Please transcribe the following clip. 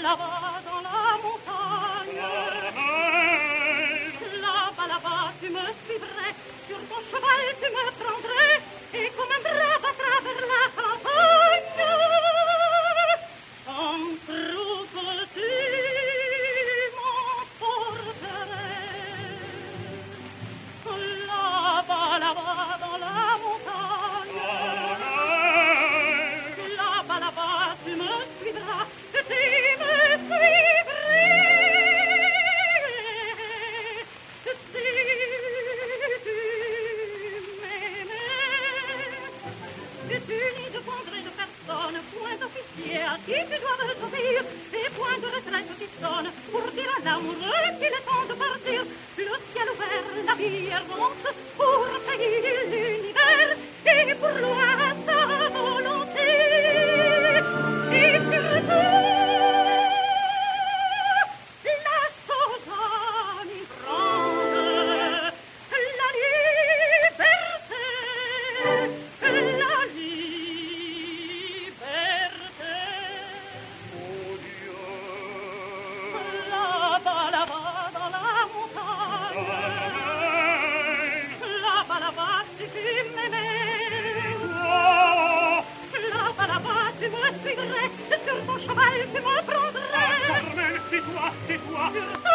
là-bas dans la montagne. Là-bas, tu me suivrais, sur ton cheval tu me prendrais, et comme un brave à travers la campagne, en troupe tu m'emporterais. Là-bas, dans la montagne. Là-bas, tu me suivras, tu me suivrais. Tu n'y dépendrais de personne, point d'officier à qui tu dois obéir, et point de retraite qui sonne pour dire à l'amoureux qu'il est temps de partir. Le ciel ouvert, la vie errante, pour faillir l'univers, et pour loin sa volonté. Et surtout, la chose à m'y prendre, la liberté, la liberté. Oh Dieu! Là-bas, dans la montagne. Là-bas, si tu m'aimais. Oh! Là-bas, tu me suivrais, sur ton cheval tu me prendrais. Carmen, c'est toi! Sur